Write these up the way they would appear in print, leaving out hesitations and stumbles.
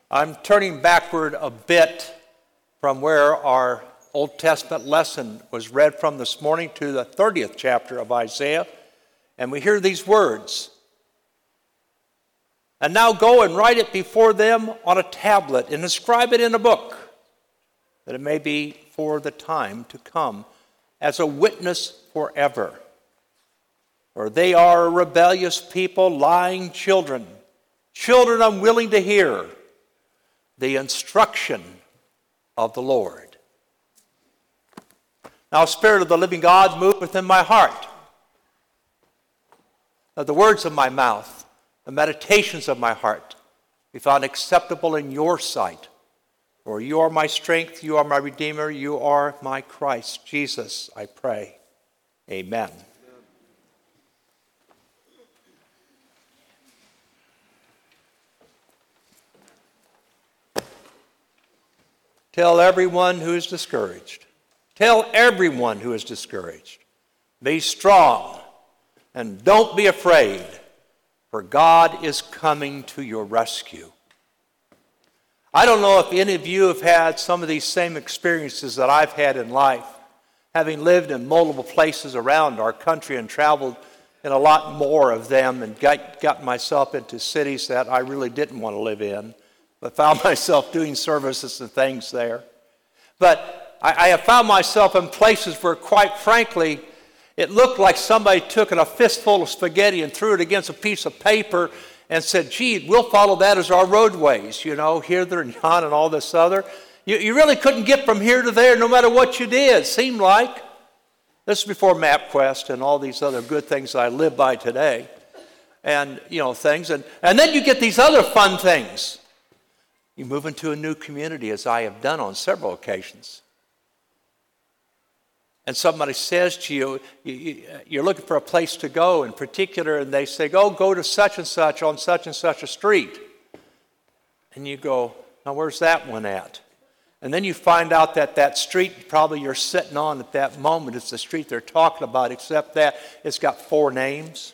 I'm turning backward a bit from where our Old Testament lesson was read from this morning to the 30th chapter of Isaiah, and we hear these words. And now go and write it before them on a tablet and inscribe it in a book, that it may be for the time to come as a witness forever. For they are a rebellious people, lying children, children unwilling to hear the instruction of the Lord. Now, Spirit of the living God, move within my heart. Let the words of my mouth, the meditations of my heart, be found acceptable in your sight. For you are my strength, you are my Redeemer, you are my Christ. Jesus, I pray. Amen. Tell everyone who is discouraged. Tell everyone who is discouraged. Be strong and don't be afraid, for God is coming to your rescue. I don't know if any of you have had some of these same experiences that I've had in life, having lived in multiple places around our country and traveled in a lot more of them and got myself into cities that I really didn't want to live in, but found myself doing services and things there. But I have found myself in places where, quite frankly, it looked like somebody took a fistful of spaghetti and threw it against a piece of paper and said, gee, we'll follow that as our roadways, you know, here, there, and yon, and all this other. You really couldn't get from here to there no matter what you did, it seemed like. This is before MapQuest and all these other good things that I live by today. And, you know, things. And then you get these other fun things. You move into a new community, as I have done on several occasions. And somebody says to you, you're looking for a place to go in particular, and they say, go to such and such on such and such a street. And you go, now where's that one at? And then you find out that that street probably you're sitting on at that moment is the street they're talking about, except that it's got 4 names.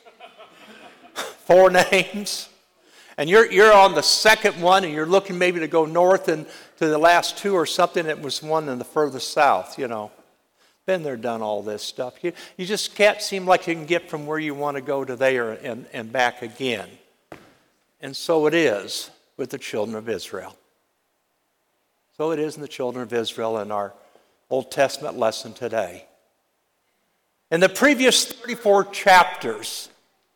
4 names. And you're on the second one, and you're looking maybe to go north and to the last 2 or something. It was one in the furthest south, you know. Been there, done all this stuff. You just can't seem like you can get from where you want to go to there and back again. And so it is with the children of Israel. So it is in the children of Israel in our Old Testament lesson today. In the previous 34 chapters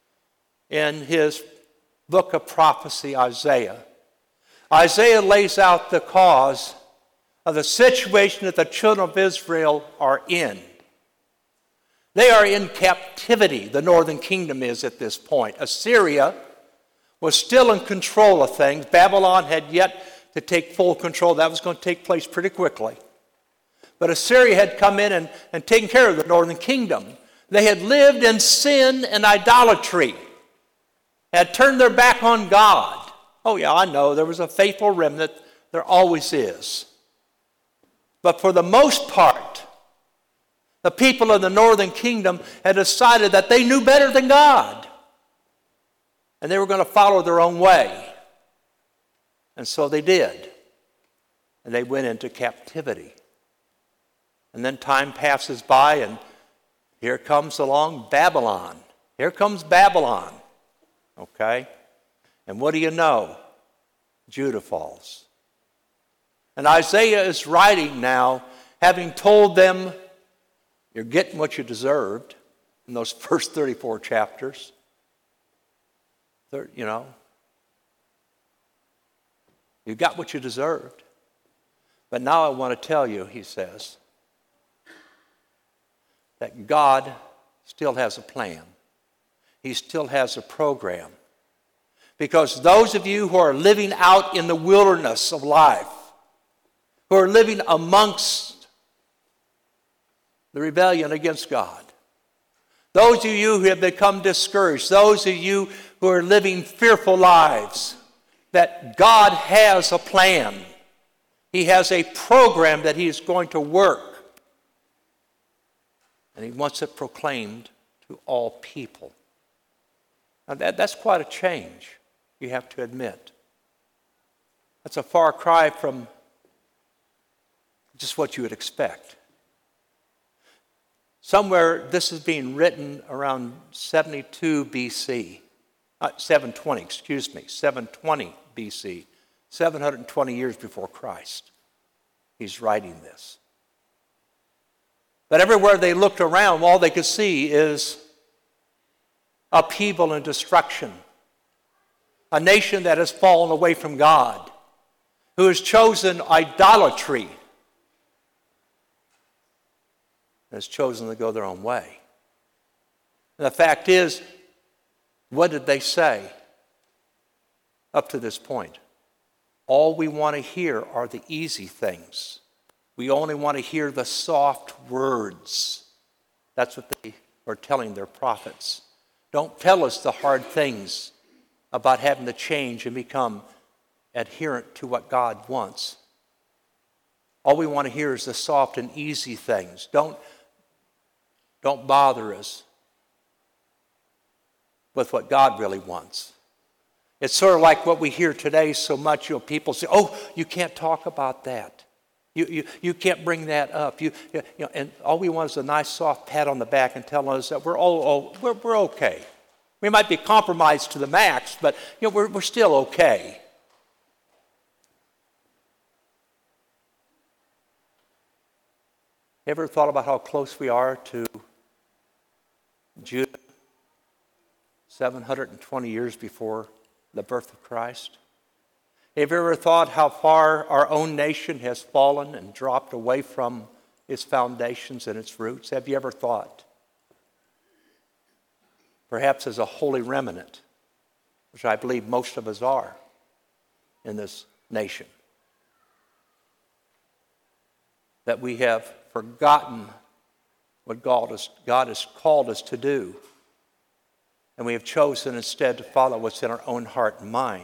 in his book of prophecy, Isaiah lays out the cause of the situation that the children of Israel are in. They are in captivity, the northern kingdom is at this point. Assyria was still in control of things. Babylon had yet to take full control. That was going to take place pretty quickly. But Assyria had come in and taken care of the northern kingdom. They had lived in sin and idolatry, had turned their back on God. Oh yeah, I know, there was a faithful remnant. There always is. But for the most part, the people of the northern kingdom had decided that they knew better than God. And they were going to follow their own way. And so they did. And they went into captivity. And then time passes by, and here comes along Babylon. Here comes Babylon. Okay? And what do you know? Judah falls. And Isaiah is writing now, having told them, you're getting what you deserved in those first 34 chapters. You know, you got what you deserved. But now I want to tell you, he says, that God still has a plan. He still has a program. Because those of you who are living out in the wilderness of life, who are living amongst the rebellion against God, those of you who have become discouraged, those of you who are living fearful lives, that God has a plan. He has a program that he is going to work. And he wants it proclaimed to all people. Now that's quite a change, you have to admit. That's a far cry from just what you would expect. Somewhere this is being written around 72 BC. 720 BC. 720 years before Christ. He's writing this. But everywhere they looked around, all they could see is upheaval and destruction. A nation that has fallen away from God, who has chosen idolatry, and has chosen to go their own way. And the fact is, what did they say up to this point? All we want to hear are the easy things. We only want to hear the soft words. That's what they were telling their prophets. Don't tell us the hard things about having to change and become adherent to what God wants. All we want to hear is the soft and easy things. Don't bother us with what God really wants. It's sort of like what we hear today so much. People say, "Oh, you can't talk about that. You can't bring that up." And all we want is a nice soft pat on the back and telling us that we're okay. We might be compromised to the max, but we're still okay. Ever thought about how close we are to Judah 720 years before the birth of Christ? Have you ever thought how far our own nation has fallen and dropped away from its foundations and its roots? Have you ever thought? Perhaps as a holy remnant, which I believe most of us are in this nation, that we have forgotten what God has called us to do, and we have chosen instead to follow what's in our own heart and mind,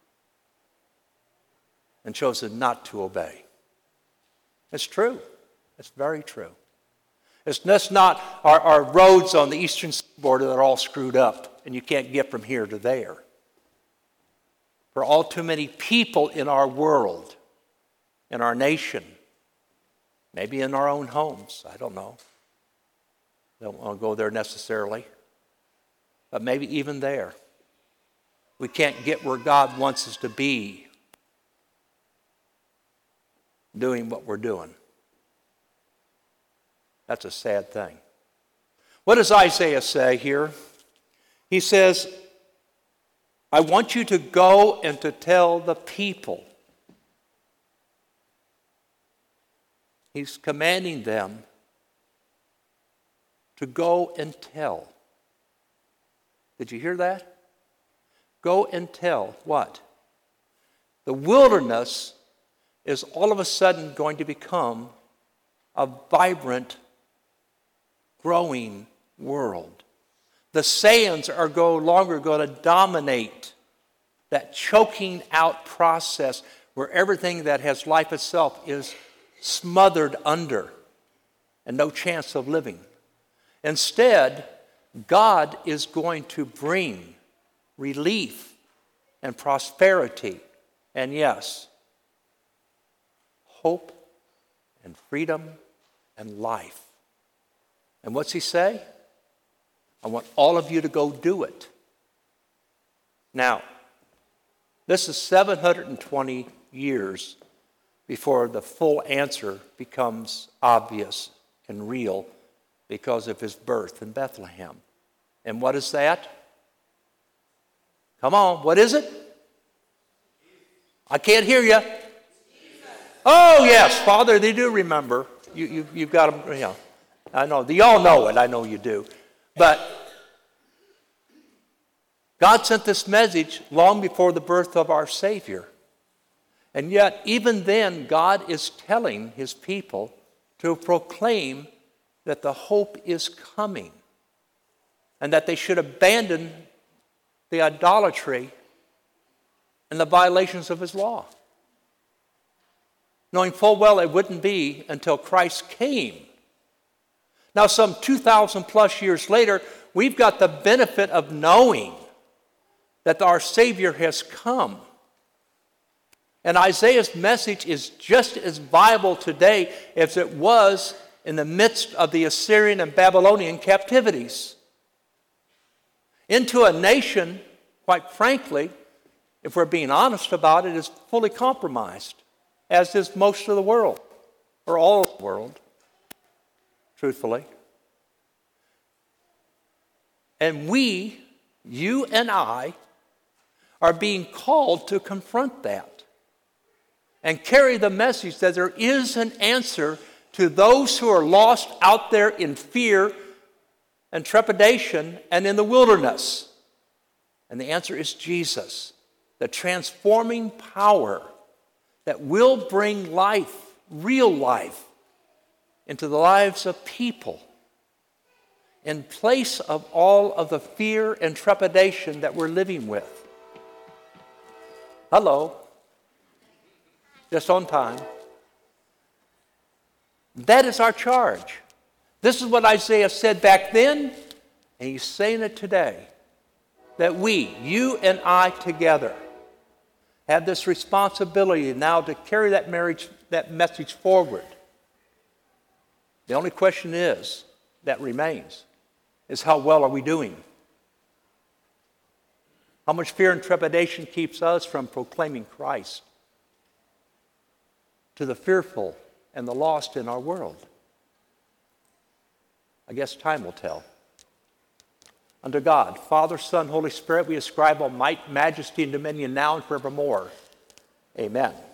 and chosen not to obey. It's true. It's very true. It's just not our roads on the eastern seaboard that are all screwed up and you can't get from here to there. For all too many people in our world, in our nation, maybe in our own homes, I don't know. Don't want to go there necessarily. But maybe even there, we can't get where God wants us to be doing what we're doing. That's a sad thing. What does Isaiah say here? He says, I want you to go and to tell the people. He's commanding them to go and tell. Did you hear that? Go and tell what? The wilderness is all of a sudden going to become a vibrant, growing world. The sands are no longer going to dominate that choking out process where everything that has life itself is smothered under and no chance of living. Instead, God is going to bring relief and prosperity and, yes, hope and freedom and life. And what's he say? I want all of you to go do it. Now, this is 720 years before the full answer becomes obvious and real because of his birth in Bethlehem. And what is that? Come on, what is it? I can't hear you. Oh, yes, Father, they do remember. You've got them, I know. You all know it. I know you do. But God sent this message long before the birth of our Savior. And yet, even then, God is telling his people to proclaim that the hope is coming and that they should abandon the idolatry and the violations of his law, knowing full well it wouldn't be until Christ came. Now, some 2,000 plus years later, we've got the benefit of knowing that our Savior has come. And Isaiah's message is just as viable today as it was in the midst of the Assyrian and Babylonian captivities. Into a nation, quite frankly, if we're being honest about it, is fully compromised, as is most of the world, or all of the world, truthfully. And we, you and I, are being called to confront that and carry the message that there is an answer to those who are lost out there in fear and trepidation and in the wilderness. And the answer is Jesus, the transforming power that will bring life, real life, into the lives of people in place of all of the fear and trepidation that we're living with. Hello. Just on time. That is our charge. This is what Isaiah said back then, and he's saying it today. That we, you and I together, have this responsibility now to carry that message forward. The only question that remains, is how well are we doing? How much fear and trepidation keeps us from proclaiming Christ to the fearful and the lost in our world? I guess time will tell. Unto God, Father, Son, Holy Spirit, we ascribe all might, majesty, and dominion now and forevermore. Amen.